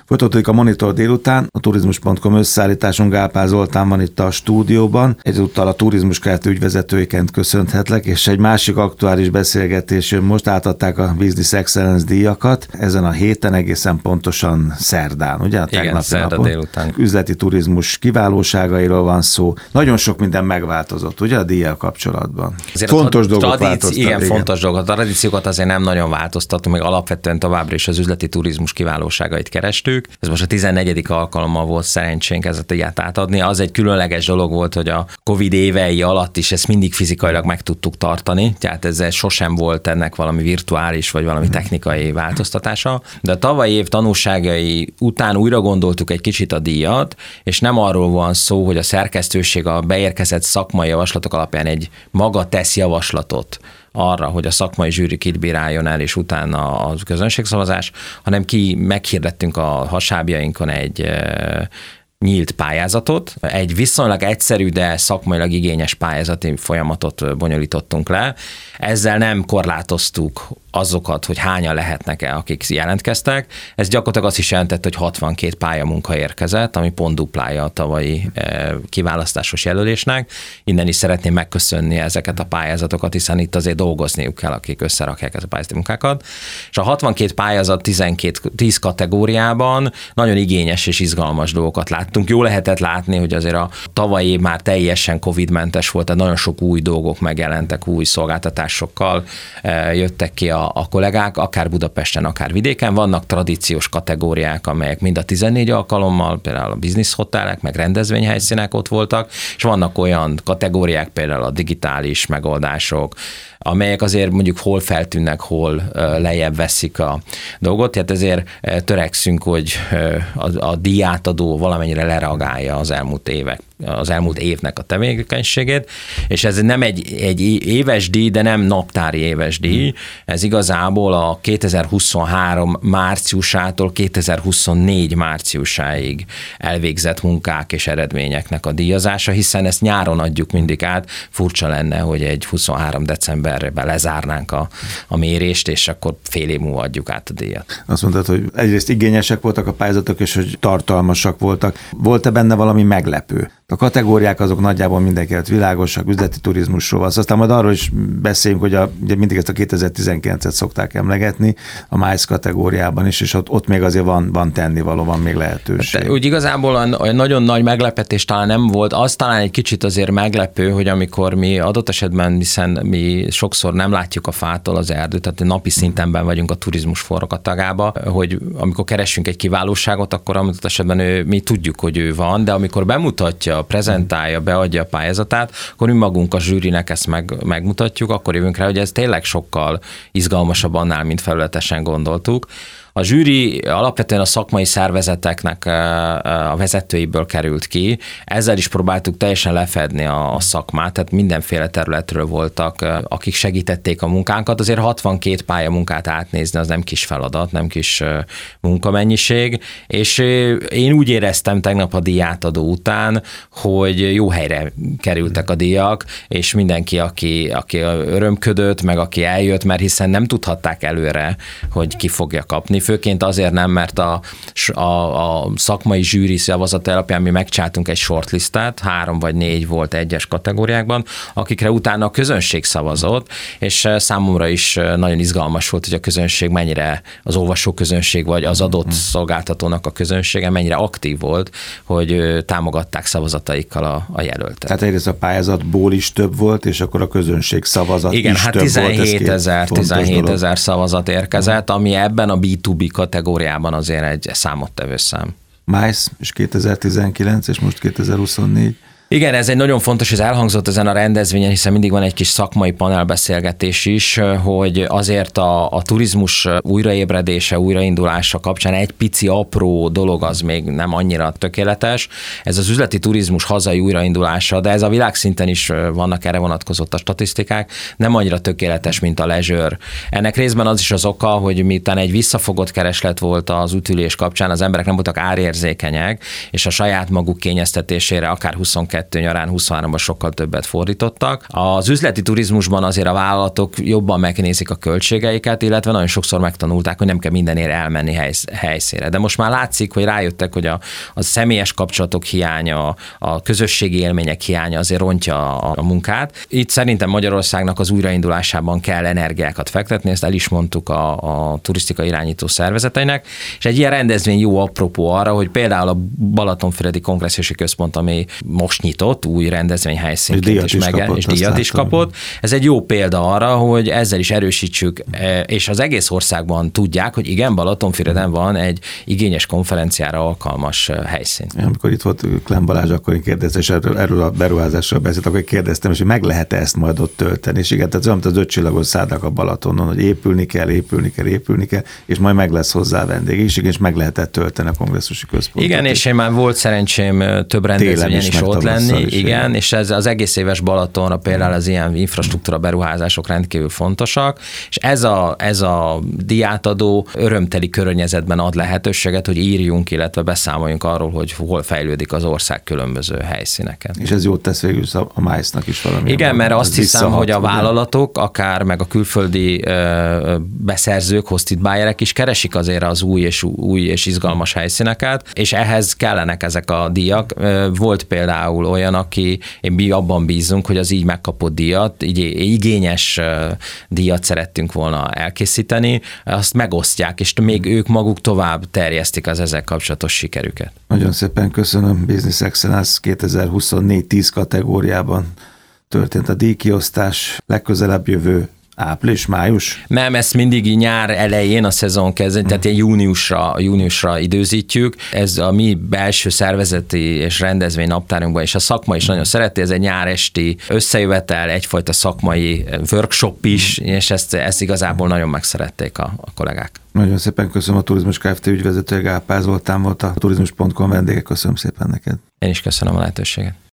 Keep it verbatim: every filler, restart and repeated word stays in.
Folytatódik a Monitor délután, a turizmus pont com összeállításunk Gál Pál Zoltán van itt a stúdióban. Egyúttal a Turizmus Kft. Ügyvezetőiként köszönhetlek, és egy másik aktuális beszélgetés, most átadták a Business Excellence díjakat, ezen a héten egészen pontosan szerdán, ugye? A Igen, szerda délután. Üzleti turizmus kiválóságairól van szó. Nagyon sok minden megváltozott, ugye a díjjal kapcsolatban? Ezért fontos a dolgok tradíci- változtak. Igen, igen, fontos dolgok. A tradíciókat azért nem nagyon változtattunk, meg alapvetően továbbra is az üzleti turizmus kiválóságait kerestük. Ez most a tizennegyedik alkalommal volt szerencsénk ezt a díjat átadni. Az egy különleges dolog volt, hogy a Covid évei alatt is ezt mindig fizikailag meg tudtuk tartani, tehát ezzel sosem volt ennek valami virtuális vagy valami technikai változtatása. De a tavalyi év tanulságai után újra gondoltuk egy kicsit a díjat, és nem arról van szó, hogy a szerkesztőség a beérkezett szakmai javaslatok alapján egy maga tesz javaslatot arra, hogy a szakmai zsűri kit bíráljon el, és utána a közönségszavazás, hanem ki meghirdettünk a hasábjainkon egy nyílt pályázatot. Egy viszonylag egyszerű, de szakmailag igényes pályázati folyamatot bonyolítottunk le. Ezzel nem korlátoztuk azokat, hogy hányan lehetnek-e, akik jelentkeztek. Ez gyakorlatilag azt is jelentett, hogy hatvankét pályamunka érkezett, ami pont duplája a tavalyi kiválasztásos jelölésnek. Innen is szeretném megköszönni ezeket a pályázatokat, hiszen itt azért dolgozniuk kell, akik összerakják ezt a pályázati munkákat. És a hatvankét pályázat tizenkét, tíz kategóriában nagyon igényes és izgalmas dolgokat láttunk. Jó lehetett látni, hogy azért a tavalyi év már teljesen Covid-mentes volt, tehát nagyon sok új dolgok megjelentek, új szolgáltatásokkal jöttek ki a a kollégák, akár Budapesten, akár vidéken. Vannak tradíciós kategóriák, amelyek mind a tizennégy alkalommal, például a business hotelek, meg rendezvényhelyszínek ott voltak, és vannak olyan kategóriák, például a digitális megoldások, amelyek azért mondjuk hol feltűnnek, hol lejjebb veszik a dolgot, tehát ezért törekszünk, hogy a, a díjátadó valamennyire lereagálja az elmúlt évek, az elmúlt évnek a tevékenységét, és ez nem egy, egy éves díj, de nem naptári éves díj, ez igazából a kétezer-huszonhárom márciusától kétezer-huszonnégy márciusáig elvégzett munkák és eredményeknek a díjazása, hiszen ezt nyáron adjuk mindig át, furcsa lenne, hogy egy huszonhárom decemberben lezárnánk a, a mérést, és akkor fél év múlva adjuk át a díjat. Azt mondtad, hogy egyrészt igényesek voltak a pályázatok, és hogy tartalmasak voltak. Volt-e benne valami meglepő? A kategóriák azok nagyjából mindenkinek világosak, üzleti turizmusról van. Aztán majd arról is beszéljünk, hogy a, ugye mindig ezt a kétezer-tizenkilencet szokták emlegetni, a MICE kategóriában is, és ott, ott még azért van, van tennivaló, van még lehetőség. De úgy igazából olyan nagyon nagy meglepetés talán nem volt, az talán egy kicsit azért meglepő, hogy amikor mi adott esetben, hiszen mi sokszor nem látjuk a fától az erdőt, tehát napi szintenben vagyunk a turizmus forgatágába, hogy amikor keresünk egy kiválóságot, akkor adott esetben ő, mi tudjuk, hogy ő van, de amikor bemutatja, prezentálja, beadja a pályázatát, akkor mi magunk a zsűrinek ezt meg, megmutatjuk, akkor jövünk rá, hogy ez tényleg sokkal izgalmasabb annál, mint felületesen gondoltuk. A zsűri alapvetően a szakmai szervezeteknek a vezetőiből került ki, ezzel is próbáltuk teljesen lefedni a szakmát, tehát mindenféle területről voltak, akik segítették a munkánkat. Azért hatvankét pályamunkát átnézni, az nem kis feladat, nem kis munkamennyiség, és én úgy éreztem tegnap a díjátadó után, hogy jó helyre kerültek a díjak, és mindenki, aki, aki örömködött, meg aki eljött, mert hiszen nem tudhatták előre, hogy ki fogja kapni. Főként azért nem, mert a, a, a szakmai zsűri szavazat alapján mi megcsináltunk egy shortlistet, három vagy négy volt egyes kategóriákban, akikre utána a közönség szavazott, és számomra is nagyon izgalmas volt, hogy a közönség mennyire, az olvasó közönség, vagy az adott szolgáltatónak a közönsége mennyire aktív volt, hogy támogatták szavazataikkal a, a jelöltet. Tehát egyrészt a pályázatból is több volt, és akkor a közönség szavazat Igen, is hát több tizenhét ezer, volt. tizenhét ezer szavazat érkezett, ami ebben a bé kettő bé kategóriában azért egy számottevő szám. MICE és kétezer-tizenkilenc, és most kétezer-huszonnégy. Igen, ez egy nagyon fontos, ez elhangzott ezen a rendezvényen, hiszen mindig van egy kis szakmai panelbeszélgetés is, hogy azért a, a turizmus újraébredése, újraindulása kapcsán egy pici apró dolog az még nem annyira tökéletes. Ez az üzleti turizmus hazai újraindulása, de ez a világszinten is vannak erre vonatkozott a statisztikák, nem annyira tökéletes, mint a leisure. Ennek részben az is az oka, hogy miután egy visszafogott kereslet volt az útülés kapcsán, az emberek nem voltak árérzékenyek, és a saját maguk kényeztetésére akár huszonkettő huszonkettő nyarán, huszonháromban sokkal többet fordítottak. Az üzleti turizmusban azért a vállalatok jobban megnézik a költségeiket, illetve nagyon sokszor megtanulták, hogy nem kell mindenért elmenni helysz, helyszínre. De most már látszik, hogy rájöttek, hogy a, a személyes kapcsolatok hiánya, a közösségi élmények hiánya azért rontja a, a munkát. Itt szerintem Magyarországnak az újraindulásában kell energiákat fektetni, ezt el is mondtuk a, a turisztika irányító szervezeteinek, és egy ilyen rendezvény jó apropó arra, hogy például a Balatonfüredi Kongresszusi Központ, ami most nyitott, új rendezvényhelyszínként is, is meg, és díjat is kapott. Ez egy jó példa arra, hogy ezzel is erősítsük, és az egész országban tudják, hogy igen, Balatonfüreden van egy igényes konferenciára alkalmas helyszín. Amikor itt volt Klemm Balázs, akkor én kérdeztem, és erről, erről a beruházásról beszélt, akkor kérdeztem, és hogy meg lehet-e ezt majd ott tölteni. És igen, tehát olyan, mint az ötcsillagos szállák a Balatonon, hogy épülni kell, épülni kell, épülni kell, és majd meg lesz hozzá vendég is, és meg lehetett tölteni a kongresszusi központot. Igen, és én már volt szerencsém több rendezvényen is, is ott lenni, is, igen, és ez az egész éves Balatonra például az ilyen infrastruktúra beruházások rendkívül fontosak, és ez a, ez a díjátadó örömteli környezetben ad lehetőséget, hogy írjunk, illetve beszámoljunk arról, hogy hol fejlődik az ország különböző helyszíneken. És ez jót tesz végül a májsznak is valami. Igen, mert azt hiszem, hogy a vállalatok, akár meg a külföldi ö, beszerzők, hosted buyerek is keresik azért az új és új és izgalmas helyszíneket, és ehhez kellenek ezek a díjak. Volt például olyan, aki, én mi abban bízunk, hogy az így megkapott díjat, így igényes díjat szerettünk volna elkészíteni, azt megosztják, és még ők maguk tovább terjesztik az ezzel kapcsolatos sikerüket. Nagyon szépen köszönöm. Business Excellence kétezer-huszonnégy tíz kategóriában történt a díjkiosztás. Legközelebb jövő április, május? Nem, ezt mindig nyár elején a szezon kezdeni, tehát ilyen júniusra, júniusra időzítjük. Ez a mi belső szervezeti és rendezvény naptárunkban, és a szakma is nagyon szereti, ez egy nyáresti összejövetel, egyfajta szakmai workshop is, és ezt, ezt igazából nagyon megszerették a, a kollégák. Nagyon szépen köszönöm, a Turizmus Kft. Ügyvezetője Gál Pál Zoltán volt a turizmus pont com vendége, köszönöm szépen neked. Én is köszönöm a lehetőséget.